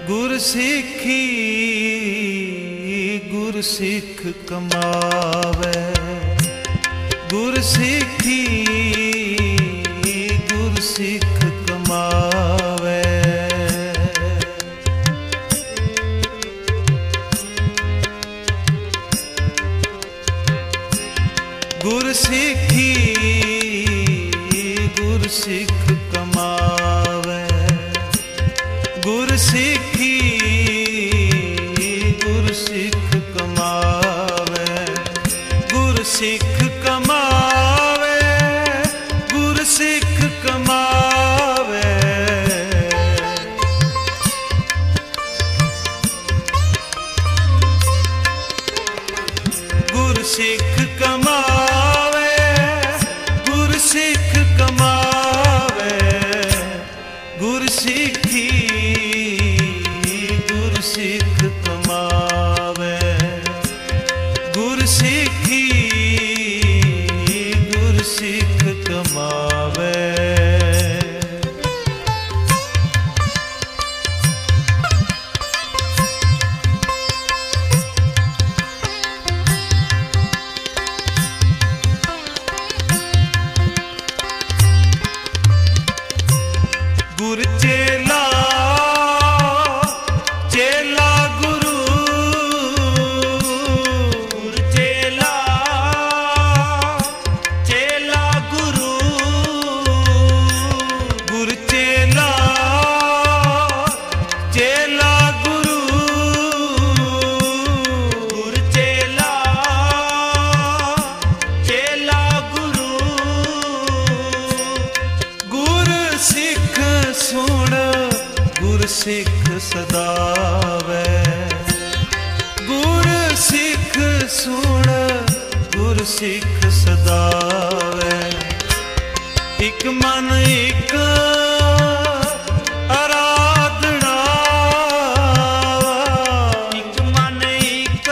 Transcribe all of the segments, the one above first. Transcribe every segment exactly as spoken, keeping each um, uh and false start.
गुर सिखी गुर सिख कमावे, गुर सिखी गुर सिख कमावे। गुर सिखी गुर सिख कमावे, गुर सिखी गुर सिख कमावे। गुर सिख कमावे गुर सिख कमावे। गुर सिख कमावे गुर सिख कमावे। गुर सिखी गुर सिख कमावे, गुर सिखी गुर सिख कमावे। गुर चेला चेला गुरु, गुर चेला चेला गुरु। गुर चेला चेला गुरु, गुर चेला चेला गुरु। गुर सिख सुन गुर सिख सदावे, गुर सिख सुन गुर सिख सदावे। इक मन इक आराधना, इक मन इक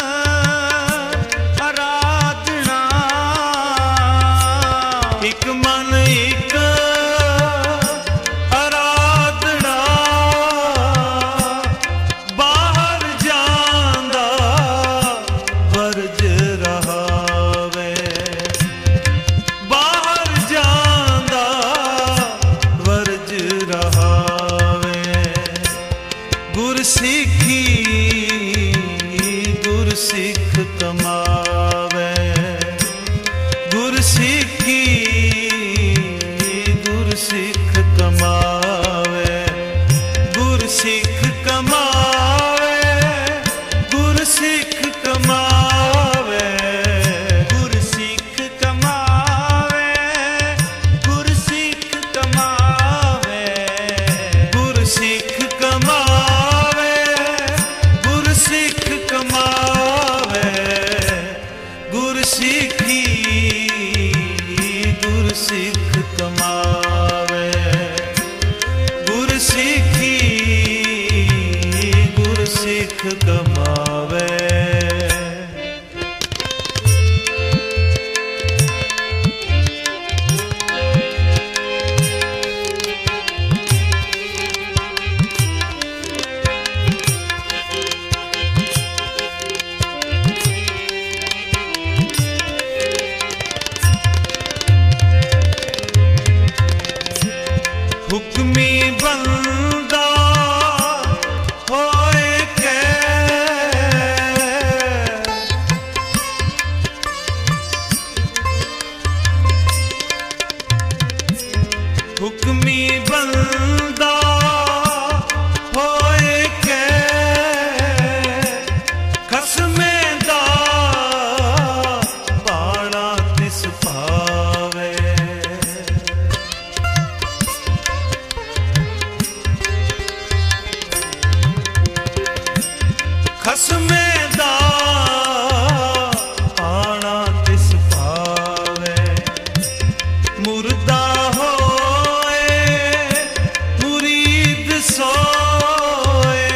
आराधना। इक मन इक गुर सिखी गुर सिख कमावे, गुर सिखी गुर सिख कमावे। गुर सिख कमावे गुर सिख कमावे। गुर सिख कमावे गुर सिख कमावे। गुर सिख कमावे गुर सिख कमावे। गुर सिखी गुर सिख कमावे, गुर सिखी गुर सिख कमावे। हुक्मी बंदा होए के, हुक्मी बंदा होए के। खसमे दा बाड़ा तिस पावे। खसमे दा आना तिस पावे। मुर्दा होए मुरीद सोए।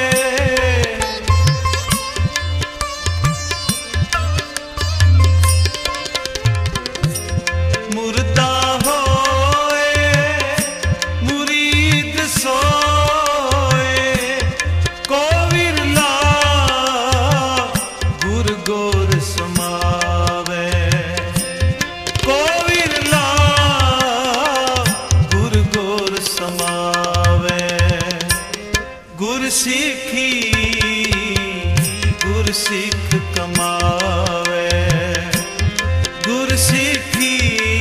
मुर्दा होए मुरीद सोए। गुरसिखी गुरसिख कमावे, गुरसिखी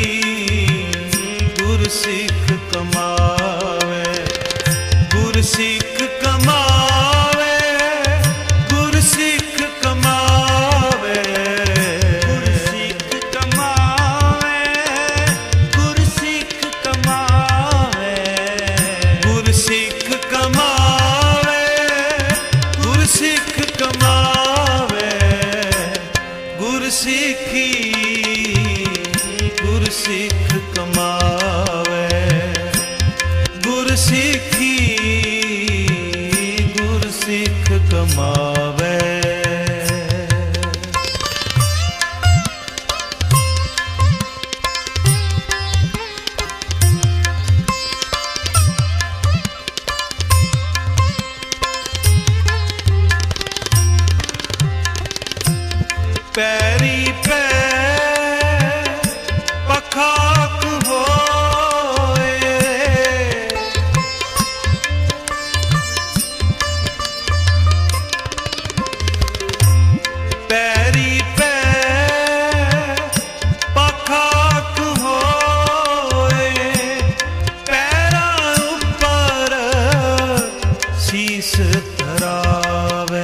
गुरसिख कमावे, गुरसिख कमावे, गुरसिख कमावे, गुरसिख कमावे, गुरसिख कमावे, गुरसिख कमावे, गुरसिख कमावे, गुरसिखी गुरसिख कमावे, गुरसिखी गुरसिख कमावे। पैरी पै पखाक होए, पैरी पै पखाक होए, पैरां उपर शीस धरावे,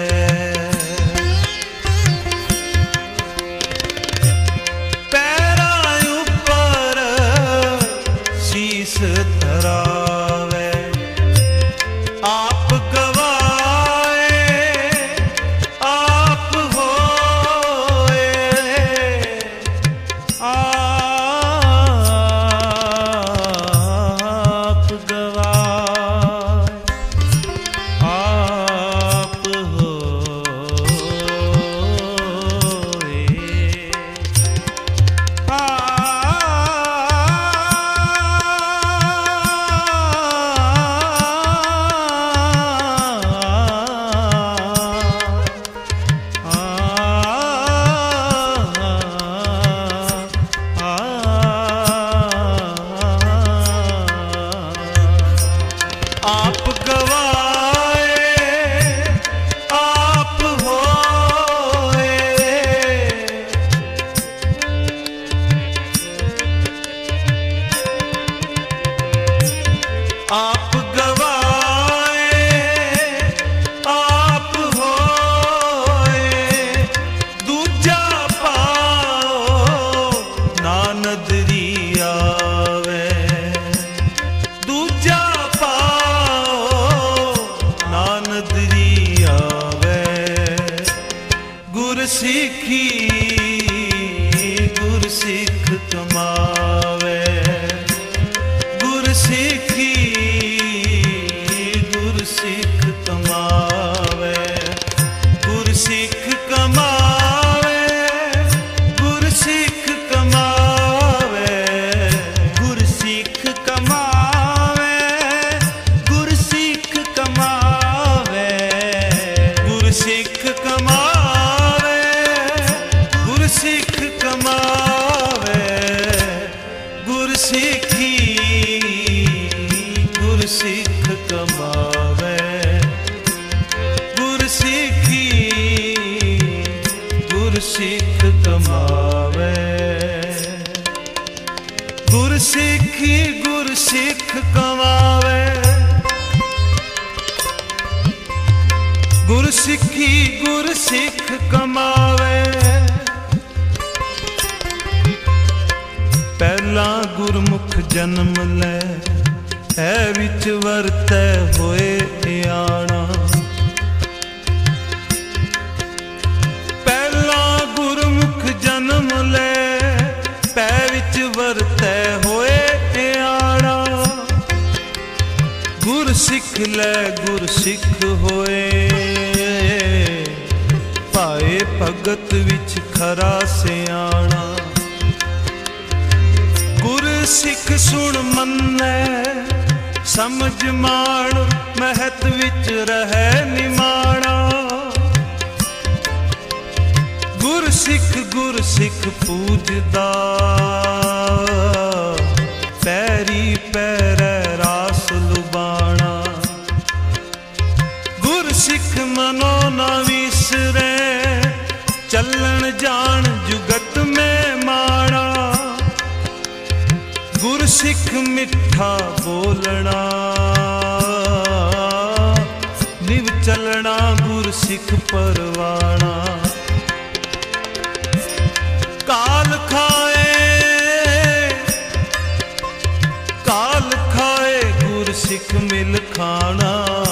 धरावे, आप गवाए आप होए, आप गवाए आप होए, आप गवाए आप होए, आप गवाए आप होए, दूजा पाओ ना नदरी आवे, दूजा नदरी आवे, गुरसिखी गुरसिख कमावे, गुरसिखी गुरसिख कमावे, गुरसिख कमावे, गुरसिख कमावे, गुरसिख कमावे, गुरसिख कमावे, गुरसिख कमावे, गुरसिख कमावे, गुरसिखी गुरसिख कमावे, गुरसिखी गुरसिख कमावे, गुरसिखी गुरसिख कमावे, गुरसिखी गुरसिख कमावे, पहला गुरमुख जन्म ले है विच वरतै होए आना, पहला गुरमुख जन्म ले पै विच वरतै होए आना, गुर सिख लै गुर सिख होए, पाए भगत विच खरा सियाणा, गुर सिख सुन मन्नै समझ मान महत विच रहै निमाणा, गुर सिख गुर सिख पूजदा पैरी पैरै रास लुबाणा, बिसरे चलन जान जुगत में माणा। गुर सिख मिठा बोलना निव चलना गुर सिख परवाना। काल खाए काल खाए गुर सिख मिल खाना।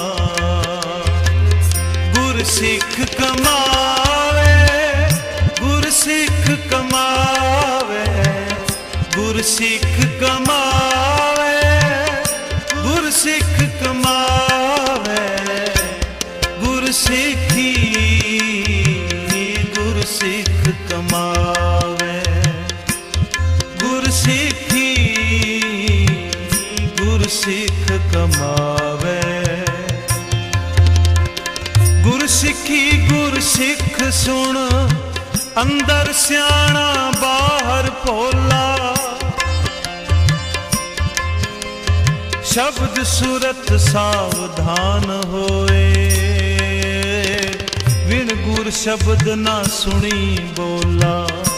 गुर सिख कमावे गुर सिख कमावे गुर सिख कमावे गुर सिख कमावे। गुर सिखी गुर सिख कमावे गुर सिखी गुर सिख कमावे। गुर सिखी गुर सिख सुन अंदर सियाणा बाहर भोला। शब्द सुरत सावधान होए विण गुर शब्द ना सुनी बोला।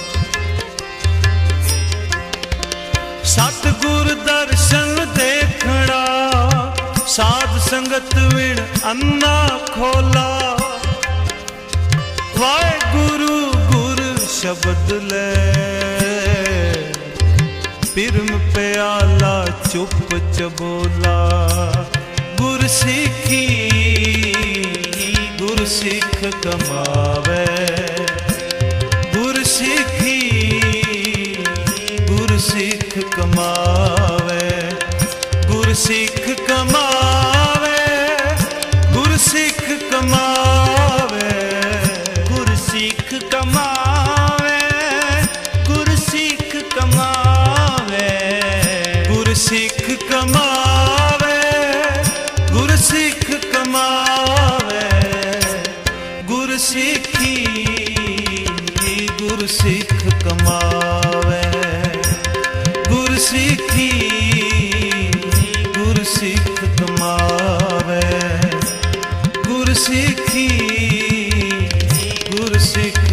सतगुर दर्शन देखना साध संगत विण अन्ना खोला। वाहेगुरु गुर शब्द ले पिरम प्याला चुप चबोला। गुर सिखी गुर सिख कमावे गुर सिखी गुर सिख कमावे। गुर सिख कमावे गुर सिख कमावे गुर सिख कमावे गुर सिख कमावे। गुर सिख कमावे गुर सिख कमावे। गुर सिखी गुर सिख कमावे गुर सिखी गुर सिख कमावे। गुर सिखी गुर सिख